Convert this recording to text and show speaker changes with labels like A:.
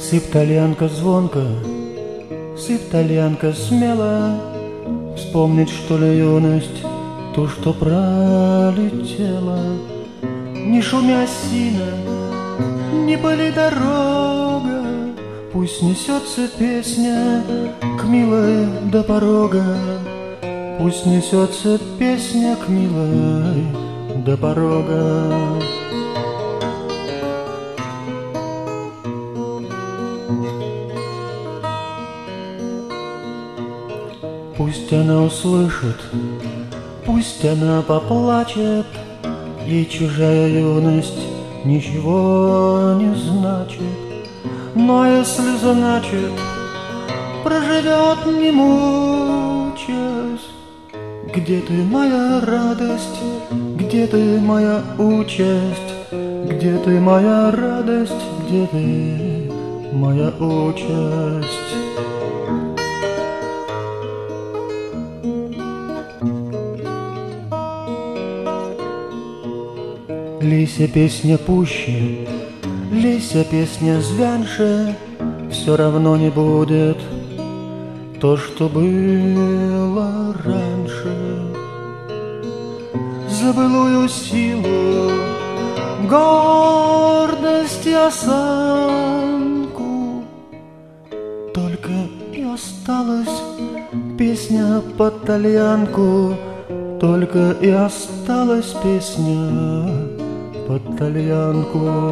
A: Сыпь, тальянка, звонко, сыпь, тальянка, смело. Вспомнить, что ли, юность, ту, что пролетела. Не шумя сильно, не пыли дорога, пусть несется песня к милой до порога. Пусть несется песня к милой до порога. Пусть она услышит, пусть она поплачет, ей чужая юность ничего не значит. Но если значит, проживет не мучаясь. Где ты, моя радость, где ты, моя участь? Где ты, моя радость, где ты, моя участь? Лейся, песня, пуще, лейся, песня, звяньше, все равно не будет то, что было раньше. За былую силу, гордость и осанку только и осталась песня под тальянку. Только и осталась песня под тальянку.